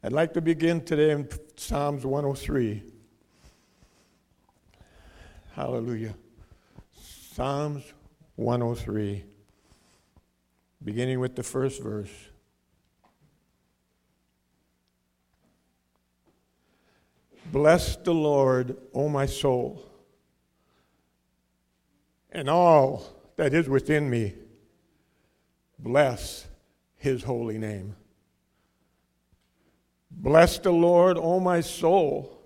I'd like to begin today in Psalms 103. Hallelujah. Psalms 103, beginning with the first verse. Bless the Lord, O my soul, and all that is within me. Bless his holy name. Bless the Lord, O my soul.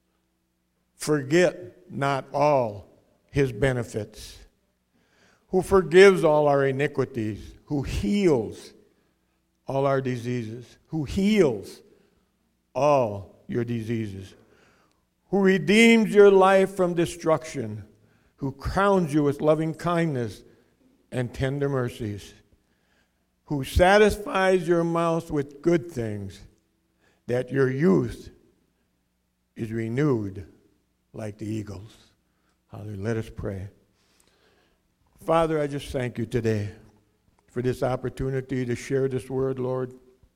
Forget not all his benefits, who forgives all our iniquities, who heals all our diseases, who heals all your diseases, who redeems your life from destruction, who crowns you with loving kindness and tender mercies, who satisfies your mouth with good things, that your youth is renewed like the eagles. Hallelujah. Let us pray. Father, I just thank you today for this opportunity to share this word, Lord.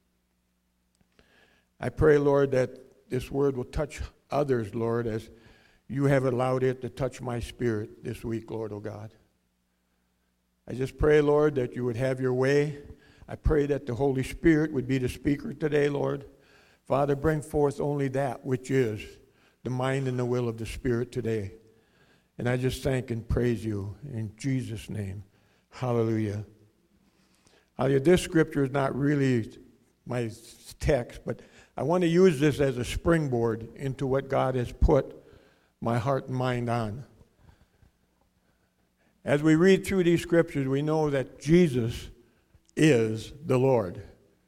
I pray, Lord, that this word will touch others, Lord, as you have allowed it to touch my spirit this week, Lord, oh God. I just pray, Lord, that you would have your way. I pray that the Holy Spirit would be the speaker today, Lord. Father, bring forth only that which is the mind and the will of the Spirit today. And I just thank and praise you in Jesus' name. Hallelujah. This scripture is not really my text, but I want to use this as a springboard into what God has put my heart and mind on. As we read through these scriptures, we know that Jesus is the Lord.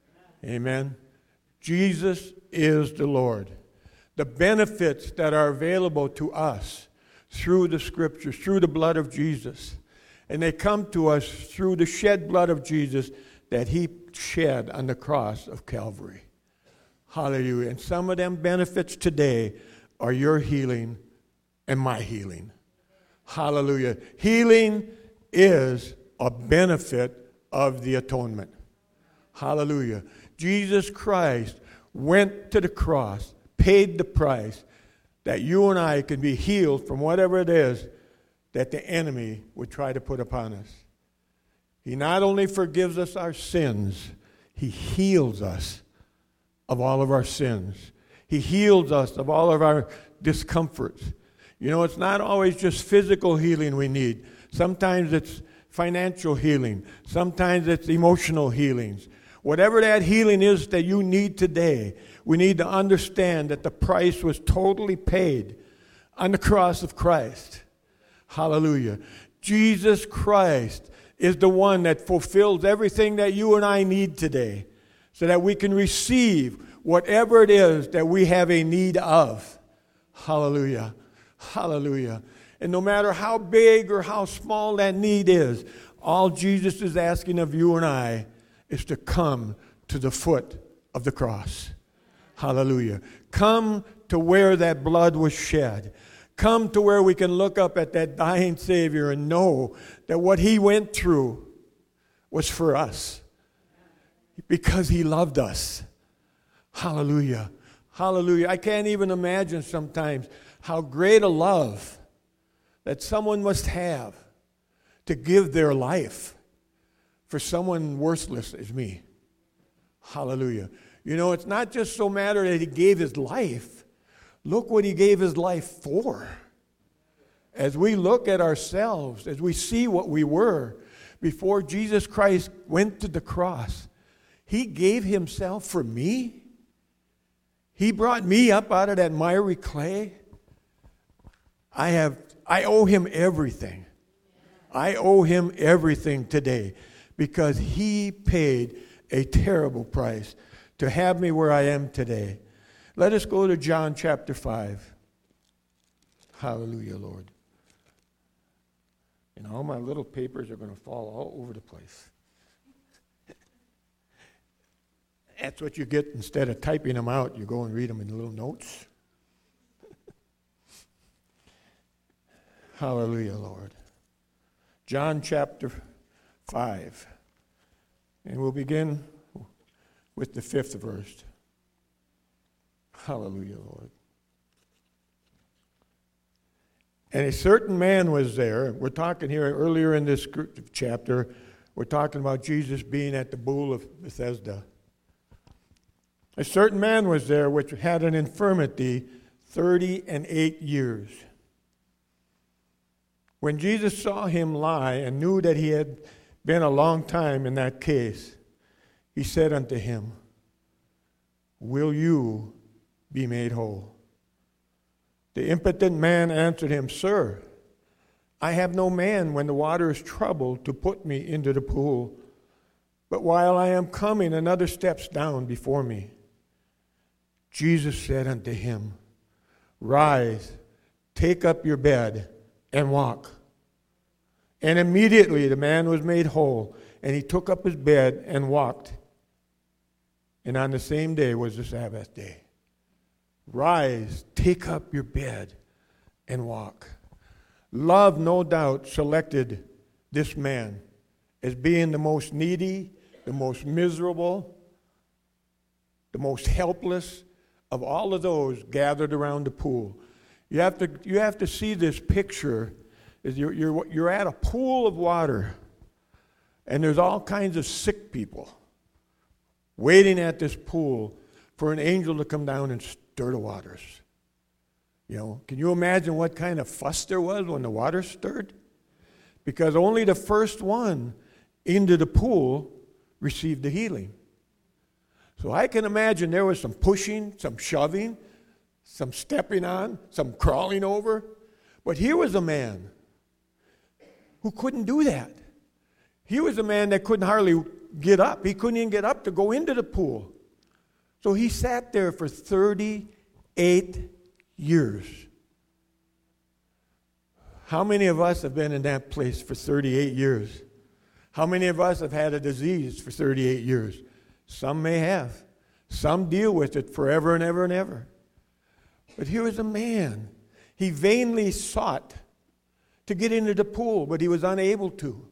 Amen. Jesus is the Lord. The benefits that are available to us through the scriptures, through the blood of Jesus, and they come to us through the shed blood of Jesus that he shed on the cross of Calvary. Hallelujah. And some of them benefits today are your healing and my healing. Hallelujah. Healing is a benefit of the atonement. Hallelujah. Jesus Christ went to the cross, paid the price that you and I can be healed from whatever it is that the enemy would try to put upon us. He not only forgives us our sins, he heals us of all of our sins. He heals us of all of our discomforts. You know, it's not always just physical healing we need. Sometimes it's financial healing. Sometimes it's emotional healings. Whatever that healing is that you need today, we need to understand that the price was totally paid on the cross of Christ. Hallelujah. Jesus Christ is the one that fulfills everything that you and I need today so that we can receive whatever it is that we have a need of. Hallelujah. Hallelujah. And no matter how big or how small that need is, all Jesus is asking of you and I is to come to the foot of the cross. Hallelujah. Come to where that blood was shed. Come to where we can look up at that dying Savior and know that what he went through was for us because he loved us. Hallelujah. Hallelujah. I can't even imagine sometimes how great a love that someone must have to give their life for someone worthless as me. Hallelujah. You know, it's not just so matter that he gave his life. Look what he gave his life for. As we look at ourselves, as we see what we were before Jesus Christ went to the cross, he gave himself for me. He brought me up out of that miry clay. I owe him everything. I owe him everything today because he paid a terrible price to have me where I am today. Let us go to John chapter 5. Hallelujah, Lord. And all my little papers are going to fall all over the place. That's what you get instead of typing them out. You go and read them in little notes. Hallelujah, Lord. John chapter 5. And we'll begin with the 5th verse. Hallelujah, Lord. And a certain man was there. We're talking here earlier in this chapter, we're talking about Jesus being at the pool of Bethesda. A certain man was there which had an infirmity 38 years. When Jesus saw him lie and knew that he had been a long time in that case, he said unto him, Will you be made whole? The impotent man answered him, Sir, I have no man when the water is troubled to put me into the pool. But while I am coming, another steps down before me. Jesus said unto him, Rise, take up your bed, and walk. And immediately the man was made whole, and he took up his bed and walked. And on the same day was the Sabbath day. Rise, take up your bed, and walk. Love, no doubt, selected this man as being the most needy, the most miserable, the most helpless of all of those gathered around the pool. You have to see this picture. You're at a pool of water, and there's all kinds of sick people waiting at this pool for an angel to come down and stir the waters. You know, can you imagine what kind of fuss there was when the water stirred? Because only the first one into the pool received the healing. So I can imagine there was some pushing, some shoving, some stepping on, some crawling over. But here was a man who couldn't do that. He was a man that couldn't hardly get up. He couldn't even get up to go into the pool. So he sat there for 38 years. How many of us have been in that place for 38 years? How many of us have had a disease for 38 years? Some may have. Some deal with it forever and ever and ever. But here was a man. He vainly sought to get into the pool, but he was unable to.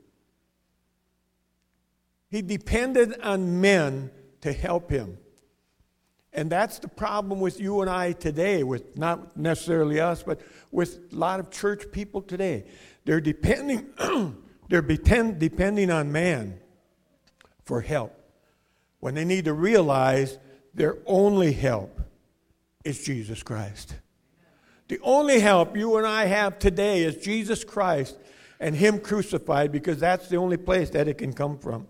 He depended on men to help him. And that's the problem with you and I today, with not necessarily us, but with a lot of church people today. They're depending on man for help, when they need to realize their only help is Jesus Christ. The only help you and I have today is Jesus Christ and Him crucified, because that's the only place that it can come from.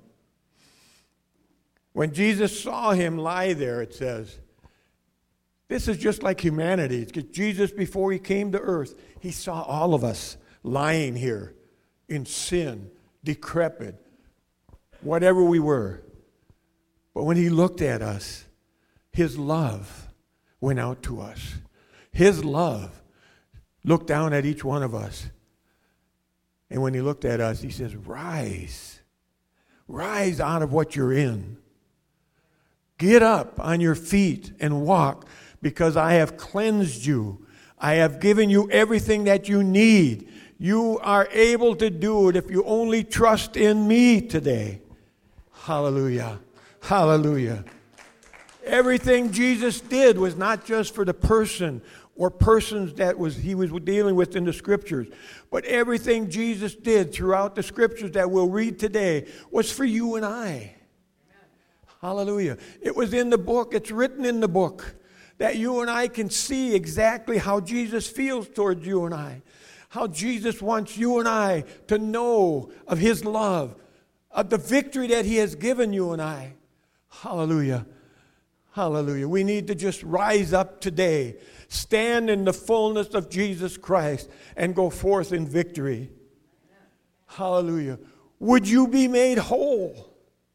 When Jesus saw him lie there, it says, this is just like humanity. Because Jesus, before He came to earth, He saw all of us lying here in sin, decrepit, whatever we were. But when He looked at us, His love went out to us. His love looked down at each one of us. And when He looked at us, He says, rise. Rise out of what you're in. Get up on your feet and walk, because I have cleansed you. I have given you everything that you need. You are able to do it if you only trust in me today. Hallelujah. Hallelujah. Everything Jesus did was not just for the person or persons that He was dealing with in the Scriptures, but everything Jesus did throughout the Scriptures that we'll read today was for you and I. Hallelujah. It was in the book. It's written in the book that you and I can see exactly how Jesus feels towards you and I. How Jesus wants you and I to know of His love, of the victory that He has given you and I. Hallelujah. Hallelujah. We need to just rise up today, stand in the fullness of Jesus Christ, and go forth in victory. Hallelujah. Would you be made whole?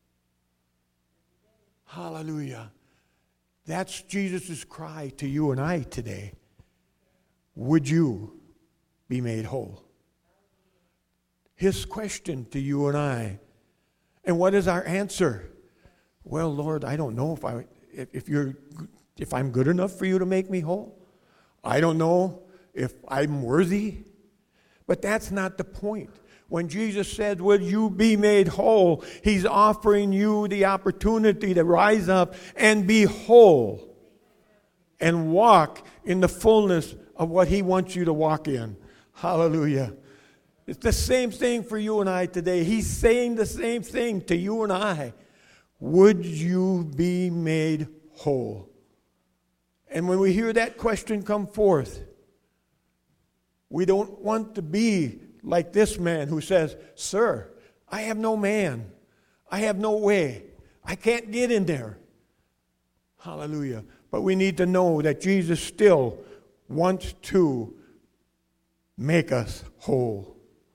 Hallelujah. That's Jesus' cry to you and I today. Would you be made whole? His question to you and I. And what is our answer? Well, Lord, I don't know if I'm good enough for you to make me whole. I don't know if I'm worthy. But that's not the point. When Jesus said, will you be made whole? He's offering you the opportunity to rise up and be whole. and walk in the fullness of what He wants you to walk in. Hallelujah. It's the same thing for you and I today. He's saying the same thing to you and I. Would you be made whole? And when we hear that question come forth, we don't want to be like this man who says, "Sir, I have no man. I have no way. I can't get in there." Hallelujah. But we need to know that Jesus still wants to make us whole.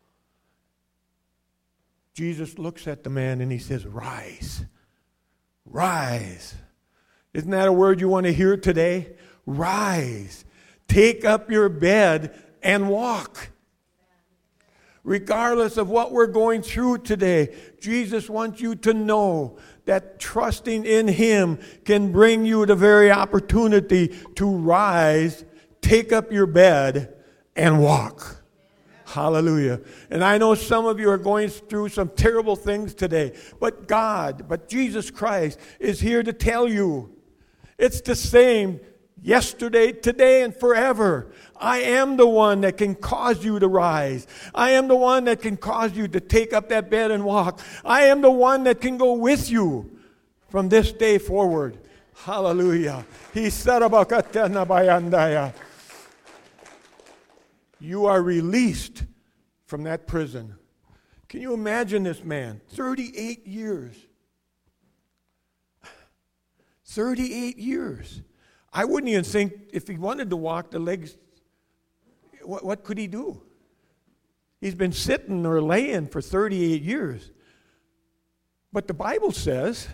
Jesus looks at the man and He says, "Rise. Rise." Isn't that a word you want to hear today? Rise. Take up your bed and walk. Regardless of what we're going through today, Jesus wants you to know that trusting in Him can bring you the very opportunity to rise, take up your bed, and walk. Hallelujah. And I know some of you are going through some terrible things today, but Jesus Christ is here to tell you it's the same yesterday, today, and forever. I am the one that can cause you to rise. I am the one that can cause you to take up that bed and walk. I am the one that can go with you from this day forward. Hallelujah. You are released from that prison. Can you imagine this man? 38 years. 38 years. I wouldn't even think if he wanted to walk the legs, what could he do? He's been sitting or laying for 38 years. But the Bible says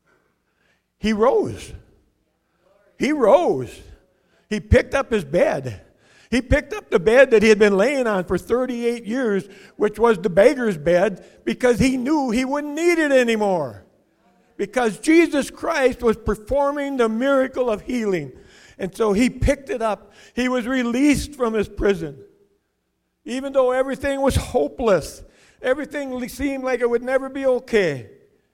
he rose. He rose. He picked up his bed. He picked up the bed that he had been laying on for 38 years, which was the beggar's bed, because he knew he wouldn't need it anymore. Because Jesus Christ was performing the miracle of healing. And so he picked it up. He was released from his prison. Even though everything was hopeless, everything seemed like it would never be okay,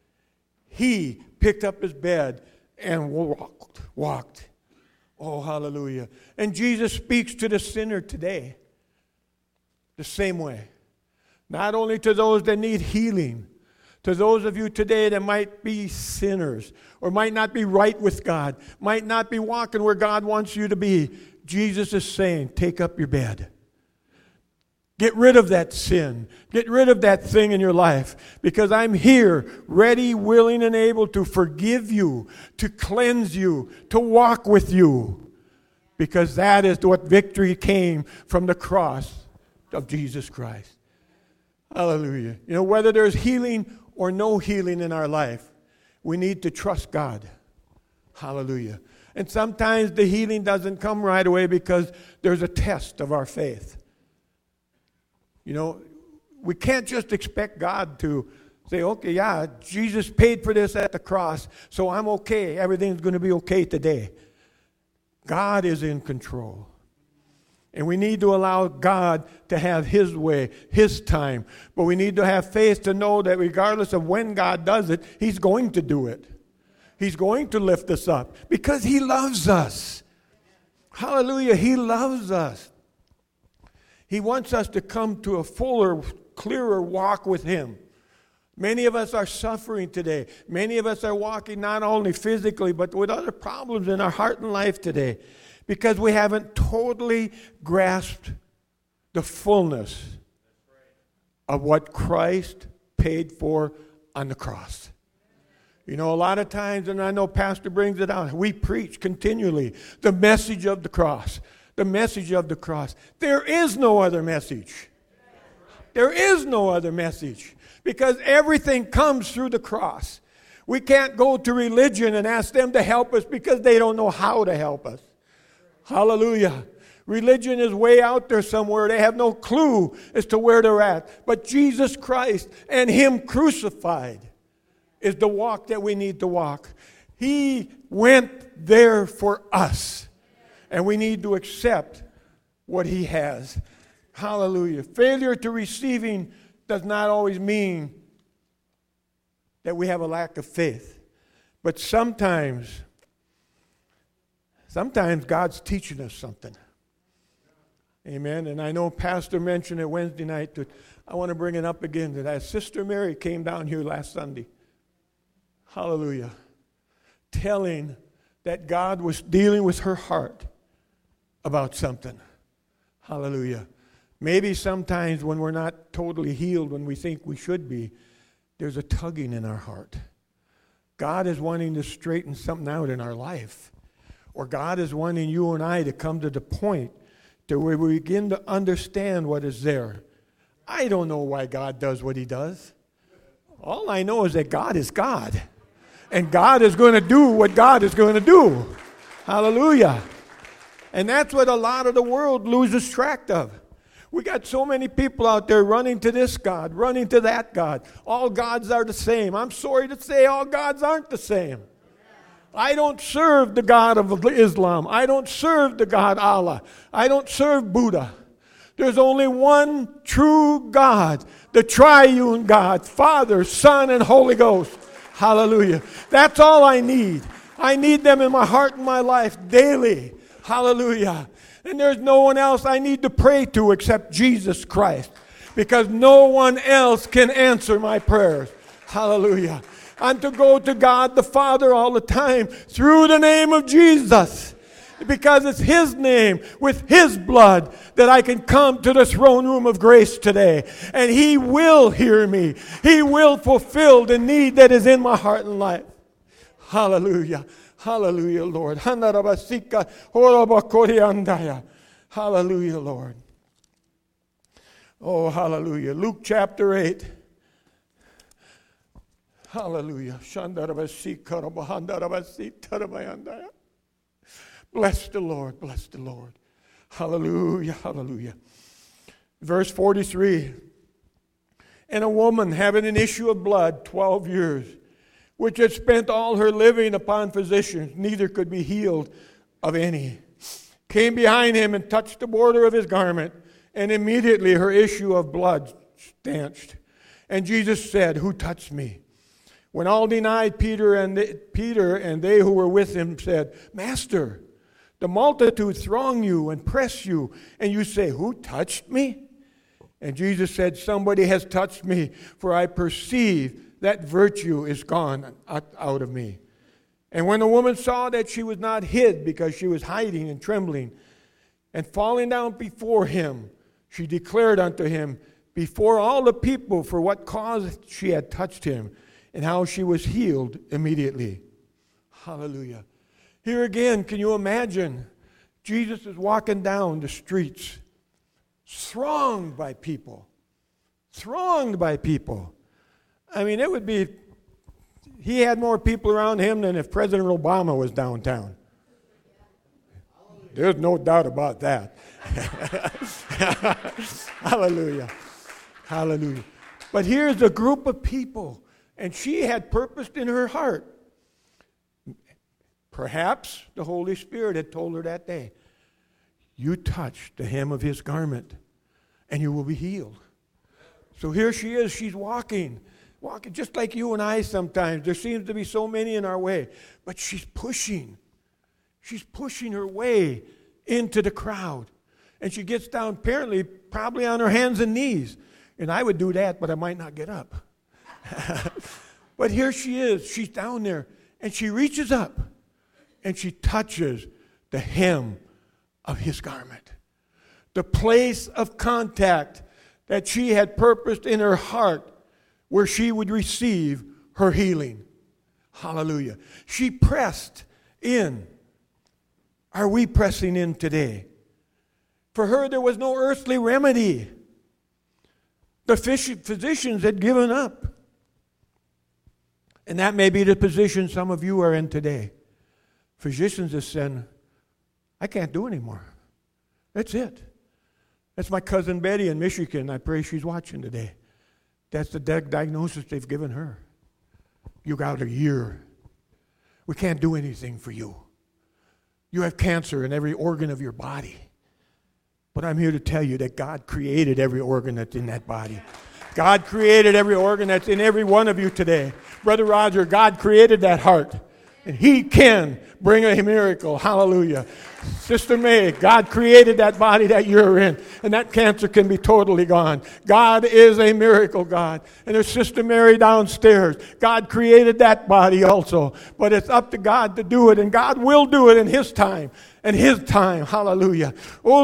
he picked up his bed and walked. Oh, hallelujah. And Jesus speaks to the sinner today the same way. Not only to those that need healing, to those of you today that might be sinners or might not be right with God, might not be walking where God wants you to be. Jesus is saying, take up your bed. Get rid of that sin. Get rid of that thing in your life, because I'm here, ready, willing, and able to forgive you, to cleanse you, to walk with you, because that is what victory came from the cross of Jesus Christ. Hallelujah. You know, whether there's healing or no healing in our life, we need to trust God. Hallelujah. And sometimes the healing doesn't come right away because there's a test of our faith. You know, we can't just expect God to say, okay, yeah, Jesus paid for this at the cross, so I'm okay. Everything's going to be okay today. God is in control. And we need to allow God to have His way, His time. But we need to have faith to know that regardless of when God does it, He's going to do it. He's going to lift us up because He loves us. Hallelujah. He loves us. He wants us to come to a fuller, clearer walk with Him. Many of us are suffering today. Many of us are walking not only physically, but with other problems in our heart and life today, because we haven't totally grasped the fullness of what Christ paid for on the cross. You know, a lot of times, and I know Pastor brings it out, we preach continually the message of the cross. The message of the cross. There is no other message. There is no other message, because everything comes through the cross. We can't go to religion and ask them to help us because they don't know how to help us. Hallelujah. Religion is way out there somewhere. They have no clue as to where they're at. But Jesus Christ and Him crucified is the walk that we need to walk. He went there for us. And we need to accept what He has. Hallelujah. Failure to receiving does not always mean that we have a lack of faith. But sometimes Sometimes God's teaching us something. Amen. And I know Pastor mentioned it Wednesday night. I want to bring it up again. That Sister Mary came down here last Sunday. Hallelujah. Telling that God was dealing with her heart about something. Hallelujah. Maybe sometimes when we're not totally healed, when we think we should be, there's a tugging in our heart. God is wanting to straighten something out in our life. Or God is wanting you and I to come to the point to where we begin to understand what is there. I don't know why God does what he does. All I know is that God is God. And God is going to do what God is going to do. Hallelujah. And that's what a lot of the world loses track of. We got so many people out there running to this God, running to that God. All gods are the same. I'm sorry to say all gods aren't the same. I don't serve the God of Islam. I don't serve the God Allah. I don't serve Buddha. There's only one true God, the triune God, Father, Son, and Holy Ghost. Hallelujah. That's all I need. I need them in my heart and my life daily. Hallelujah. And there's no one else I need to pray to except Jesus Christ, because no one else can answer my prayers. Hallelujah. I'm to go to God the Father all the time through the name of Jesus, because it's his name with his blood that I can come to the throne room of grace today. And he will hear me. He will fulfill the need that is in my heart and life. Hallelujah. Hallelujah, Lord. Hallelujah, Lord. Oh, hallelujah. Luke chapter 8. Hallelujah. Bless the Lord. Bless the Lord. Hallelujah. Hallelujah. Verse 43. And a woman having an issue of blood 12 years, which had spent all her living upon physicians, neither could be healed of any, came behind him and touched the border of his garment, and immediately her issue of blood stanched. And Jesus said, "Who touched me?" When all denied, Peter and they who were with him said, "Master, the multitude throng you and press you, and you say, 'Who touched me?' And Jesus said, 'Somebody has touched me, for I perceive that virtue is gone out of me.' And when the woman saw that she was not hid, because she was hiding and trembling, and falling down before him, she declared unto him before all the people for what cause she had touched him, and how she was healed immediately." Hallelujah. Here again, can you imagine? Jesus is walking down the streets, thronged by people. Thronged by people. I mean, it would be, he had more people around him than if President Obama was downtown. There's no doubt about that. Hallelujah. Hallelujah. But here's a group of people, and she had purposed in her heart. Perhaps the Holy Spirit had told her that day, "You touch the hem of his garment, and you will be healed." So here she is, she's walking just like you and I sometimes. There seems to be so many in our way, but she's pushing. She's pushing her way into the crowd. And she gets down, probably on her hands and knees. And I would do that, but I might not get up. But here she is. She's down there. And she reaches up. And she touches the hem of his garment. The place of contact that she had purposed in her heart where she would receive her healing. Hallelujah. She pressed in. Are we pressing in today? For her, there was no earthly remedy. The physicians had given up. And that may be the position some of you are in today. Physicians have said, "I can't do anymore. That's it." That's my cousin Betty in Michigan. I pray she's watching today. That's the diagnosis they've given her. You got a year. We can't do anything for you. You have cancer in every organ of your body. But I'm here to tell you that God created every organ that's in that body. God created every organ that's in every one of you today. Brother Roger, God created that heart. And He can bring a miracle. Hallelujah. Sister May, God created that body that you're in, and that cancer can be totally gone. God is a miracle God. And there's Sister Mary downstairs. God created that body also. But it's up to God to do it, and God will do it in His time. And His time. Hallelujah.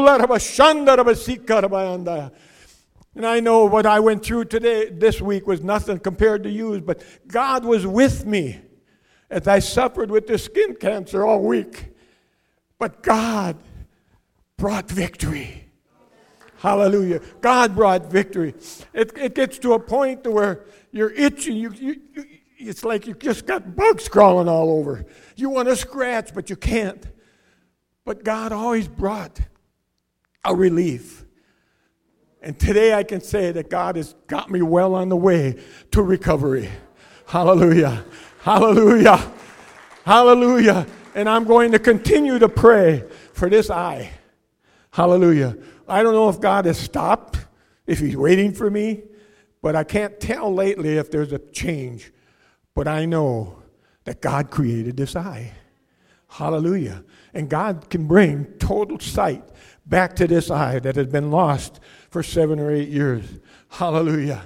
And I know what I went through this week was nothing compared to you, but God was with me as I suffered with this skin cancer all week. But God brought victory. Hallelujah. God brought victory. It gets to a point to where you're itching. It's like you just got bugs crawling all over. You want to scratch, but you can't. But God always brought a relief. And today I can say that God has got me well on the way to recovery. Hallelujah. Hallelujah. Hallelujah. And I'm going to continue to pray for this eye. Hallelujah. I don't know if God has stopped, if He's waiting for me, but I can't tell lately if there's a change. But I know that God created this eye. Hallelujah. And God can bring total sight back to this eye that has been lost for 7 or 8 years. Hallelujah.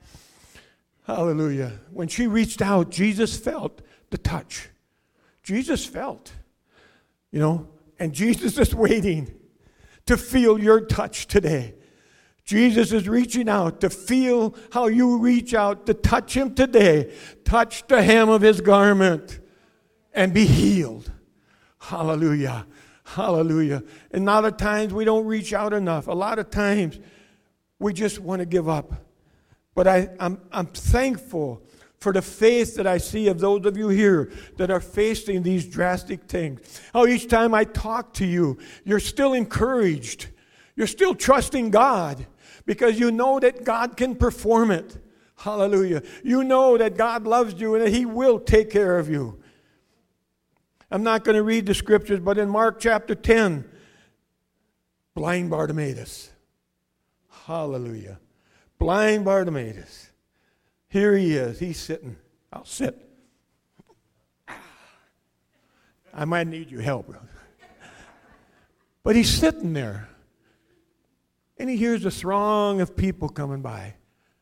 Hallelujah. When she reached out, Jesus felt the touch. Jesus felt, and Jesus is waiting to feel your touch today. Jesus is reaching out to feel how you reach out to touch Him today. Touch the hem of His garment and be healed. Hallelujah. Hallelujah. And a lot of times we don't reach out enough. A lot of times we just want to give up. But I'm thankful for the faith that I see of those of you here that are facing these drastic things. How each time I talk to you, you're still encouraged. You're still trusting God because you know that God can perform it. Hallelujah. You know that God loves you and that He will take care of you. I'm not going to read the scriptures, but in Mark chapter 10, blind Bartimaeus. Hallelujah. Blind Bartimaeus. Here he is. He's sitting. I'll sit. I might need your help. But he's sitting there. And he hears a throng of people coming by.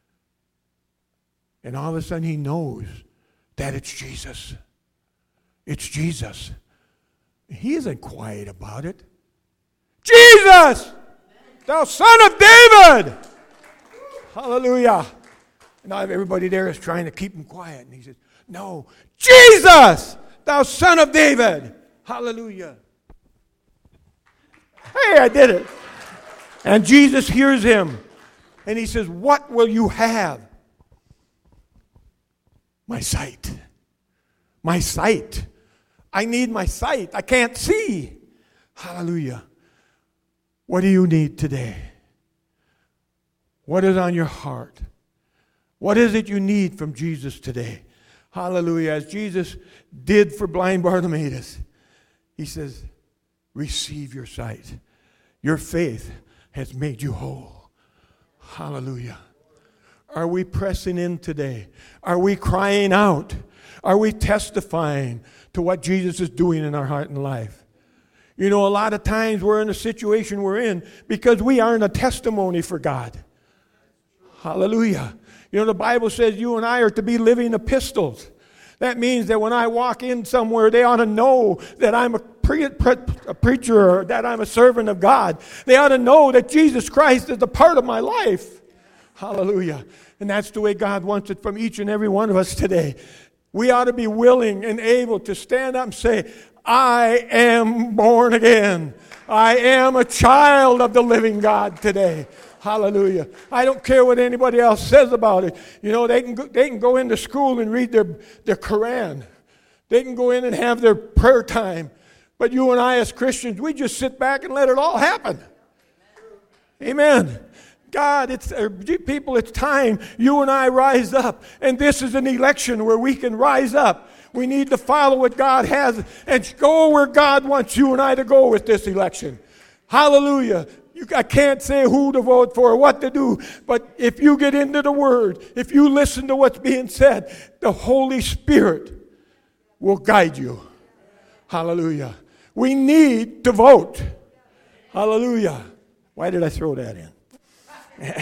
And all of a sudden he knows that it's Jesus. It's Jesus. He isn't quiet about it. Jesus! Thou Son of David! Hallelujah. And now everybody there is trying to keep him quiet. And he says, no, Jesus! Thou Son of David! Hallelujah. Hey, I did it. And Jesus hears him. And he says, what will you have? My sight. My sight. I need my sight. I can't see. Hallelujah. What do you need today? What is on your heart? What is it you need from Jesus today? Hallelujah. As Jesus did for blind Bartimaeus, He says, receive your sight. Your faith has made you whole. Hallelujah. Are we pressing in today? Are we crying out? Are we testifying to what Jesus is doing in our heart and life? A lot of times we're in a situation we're in because we aren't a testimony for God. Hallelujah. The Bible says you and I are to be living epistles. That means that when I walk in somewhere, they ought to know that I'm a preacher or that I'm a servant of God. They ought to know that Jesus Christ is a part of my life. Hallelujah. And that's the way God wants it from each and every one of us today. We ought to be willing and able to stand up and say, I am born again. I am a child of the living God today. Hallelujah. I don't care what anybody else says about it. They can go into school and read their Quran. They can go in and have their prayer time. But you and I as Christians, we just sit back and let it all happen. Amen. God, people, it's time you and I rise up. And this is an election where we can rise up. We need to follow what God has and go where God wants you and I to go with this election. Hallelujah. I can't say who to vote for or what to do, but if you get into the Word, if you listen to what's being said, the Holy Spirit will guide you. Hallelujah. We need to vote. Hallelujah. Why did I throw that in?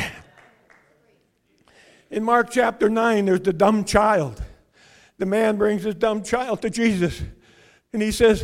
In Mark chapter 9, there's the dumb child. The man brings his dumb child to Jesus. And he says,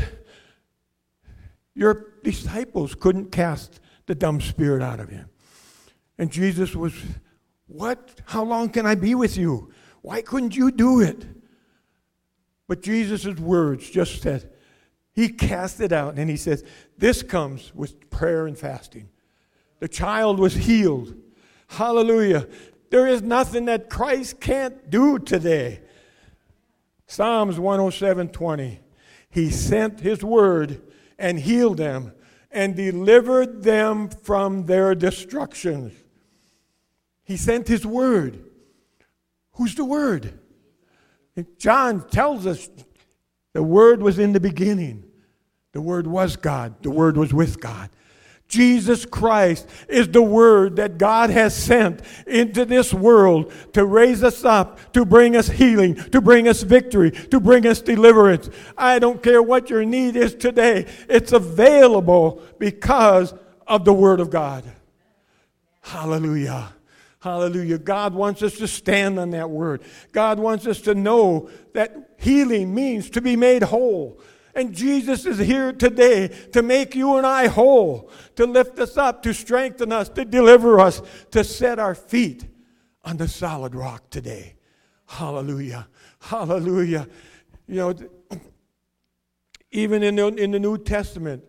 your disciples couldn't cast the dumb spirit out of him. And Jesus was, what? How long can I be with you? Why couldn't you do it? But Jesus' words just said, he cast it out. And he says, this comes with prayer and fasting. The child was healed. Hallelujah. There is nothing that Christ can't do today. Psalms 107:20. He sent his word and healed them and delivered them from their destructions. He sent his word. Who's the word? John tells us the word was in the beginning. The word was God. The word was with God. Jesus Christ is the word that God has sent into this world to raise us up, to bring us healing, to bring us victory, to bring us deliverance. I don't care what your need is today. It's available because of the word of God. Hallelujah. Hallelujah. God wants us to stand on that word. God wants us to know that healing means to be made whole. And Jesus is here today to make you and I whole, to lift us up, to strengthen us, to deliver us, to set our feet on the solid rock today. Hallelujah. Hallelujah. You know, even in the New Testament,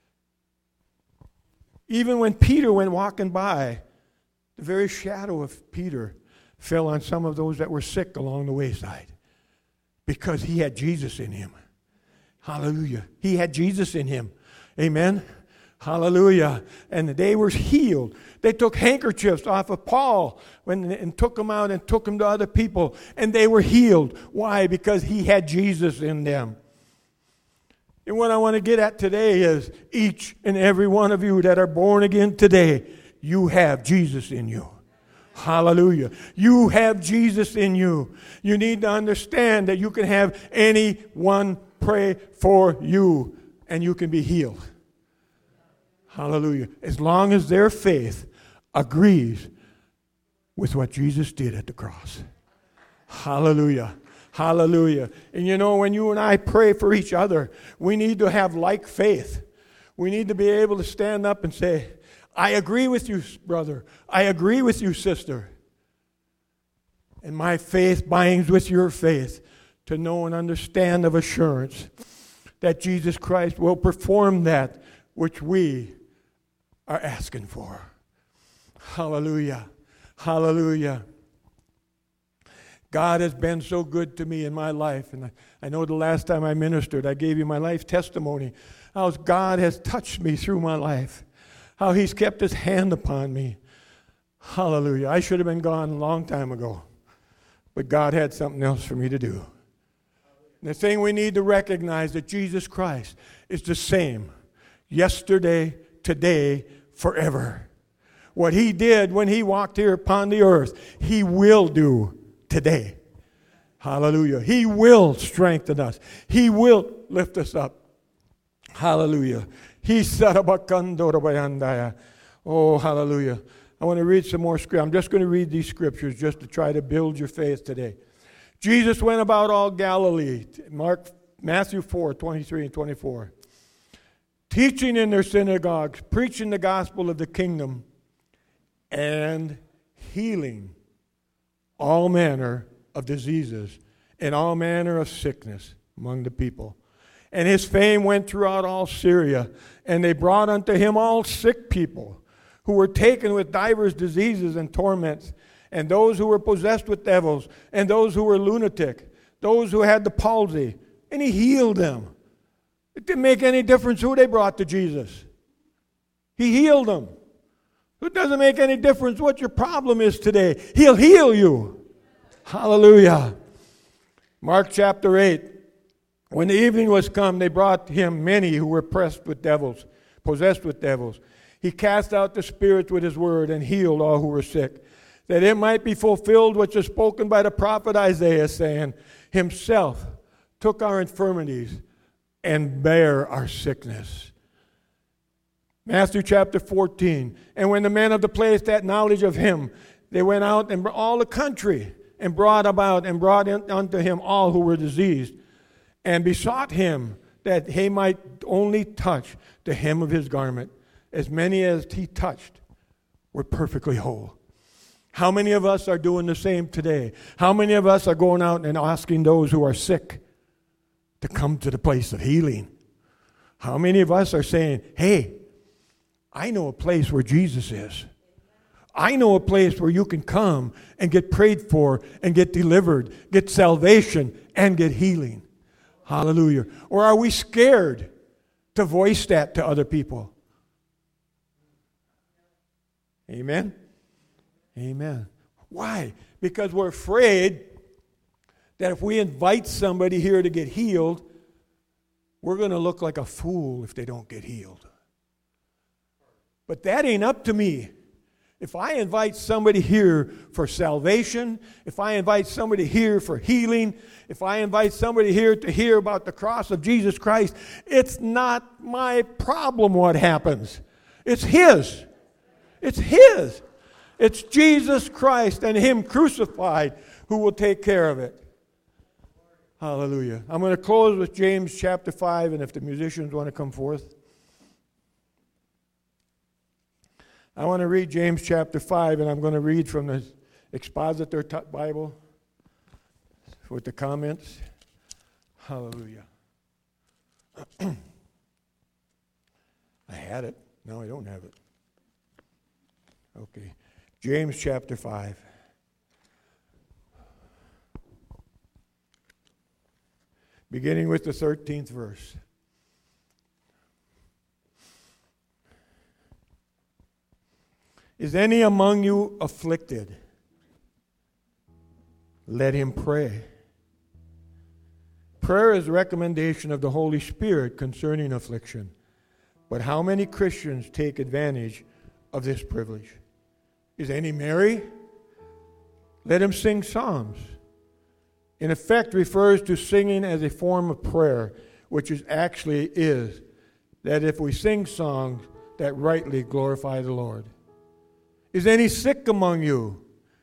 even when Peter went walking by, the very shadow of Peter fell on some of those that were sick along the wayside because he had Jesus in him. Hallelujah. He had Jesus in him. Amen. Hallelujah. And they were healed. They took handkerchiefs off of Paul and took them out and took them to other people. And they were healed. Why? Because he had Jesus in them. And what I want to get at today is each and every one of you that are born again today, you have Jesus in you. Hallelujah. You have Jesus in you. You need to understand that you can have anyone pray for you and you can be healed. Hallelujah. As long as their faith agrees with what Jesus did at the cross. Hallelujah. Hallelujah. And you know, when you and I pray for each other, we need to have like faith. We need to be able to stand up and say, I agree with you, brother. I agree with you, sister. And my faith binds with your faith to know and understand of assurance that Jesus Christ will perform that which we are asking for. Hallelujah. Hallelujah. God has been so good to me in my life. And I know the last time I ministered, I gave you my life testimony. How God has touched me through my life. How he's kept his hand upon me. Hallelujah. I should have been gone a long time ago. But God had something else for me to do. The thing we need to recognize that Jesus Christ is the same yesterday, today, forever. What he did when he walked here upon the earth, he will do today. Hallelujah. He will strengthen us. He will lift us up. Hallelujah. Oh, hallelujah. I want to read some more scripture. I'm just going to read these scriptures just to try to build your faith today. Jesus went about all Galilee, Matthew 4:23 and 24, teaching in their synagogues, preaching the gospel of the kingdom, and healing all manner of diseases and all manner of sickness among the people. And his fame went throughout all Syria, and they brought unto him all sick people who were taken with divers diseases and torments, and those who were possessed with devils, and those who were lunatic, those who had the palsy, and he healed them. It didn't make any difference who they brought to Jesus. He healed them. It doesn't make any difference what your problem is today. He'll heal you. Hallelujah. Mark chapter 8. When the evening was come, they brought him many who were possessed with devils. He cast out the spirits with his word and healed all who were sick, that it might be fulfilled which is spoken by the prophet Isaiah, saying, himself took our infirmities, and bare our sickness. Matthew chapter 14. And when the men of the place had knowledge of him, they went out and all the country and brought unto him all who were diseased, and besought him that he might only touch the hem of his garment. As many as he touched were perfectly whole. How many of us are doing the same today? How many of us are going out and asking those who are sick to come to the place of healing? How many of us are saying, hey, I know a place where Jesus is. I know a place where you can come and get prayed for and get delivered, get salvation, and get healing. Hallelujah. Or are we scared to voice that to other people? Amen? Amen. Why? Because we're afraid that if we invite somebody here to get healed, we're going to look like a fool if they don't get healed. But that ain't up to me. If I invite somebody here for salvation, if I invite somebody here for healing, if I invite somebody here to hear about the cross of Jesus Christ, it's not my problem what happens. It's His. It's His. It's Jesus Christ and Him crucified who will take care of it. Hallelujah. I'm going to close with James chapter 5, and if the musicians want to come forth. I want to read James chapter 5, and I'm going to read from the Expositor Bible with the comments. Hallelujah. I had it. Now I don't have it. Okay. James chapter 5. Beginning with the 13th verse. Is any among you afflicted? Let him pray. Prayer is a recommendation of the Holy Spirit concerning affliction. But how many Christians take advantage of this privilege? Is any merry? Let him sing psalms. In effect, refers to singing as a form of prayer, which actually is that if we sing songs that rightly glorify the Lord. Is any sick among you,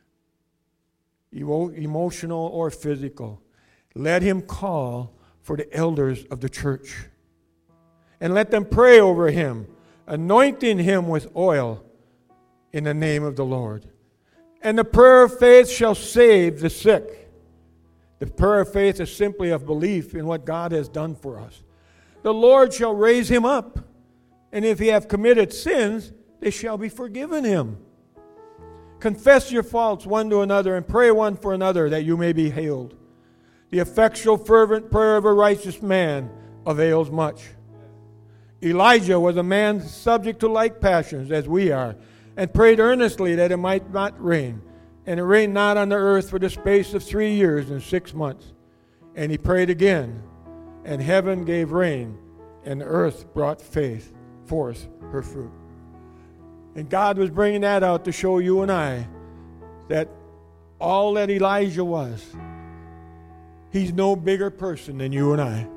emotional or physical? Let him call for the elders of the church, and let them pray over him, anointing him with oil in the name of the Lord. And the prayer of faith shall save the sick. The prayer of faith is simply of belief in what God has done for us. The Lord shall raise him up, and if he have committed sins, they shall be forgiven him. Confess your faults one to another and pray one for another that you may be healed. The effectual fervent prayer of a righteous man avails much. Elijah was a man subject to like passions as we are, and prayed earnestly that it might not rain. And it rained not on the earth for the space of 3 years and 6 months. And he prayed again, and heaven gave rain, and the earth brought forth her fruit. And God was bringing that out to show you and I that all that Elijah was, he's no bigger person than you and I.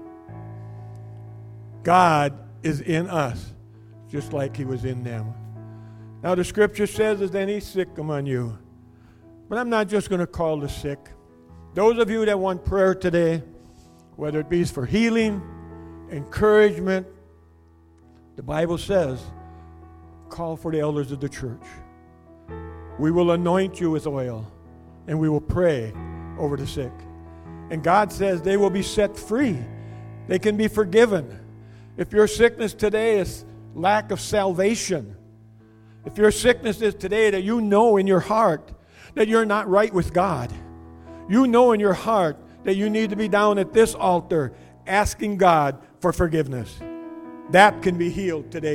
God is in us, just like he was in them. Now the scripture says, is any sick among you? But I'm not just going to call the sick. Those of you that want prayer today, whether it be for healing, encouragement, the Bible says, call for the elders of the church. We will anoint you with oil, and we will pray over the sick. And God says they will be set free. They can be forgiven. If your sickness today is lack of salvation, if your sickness is today that you know in your heart that you're not right with God, you know in your heart that you need to be down at this altar asking God for forgiveness, that can be healed today.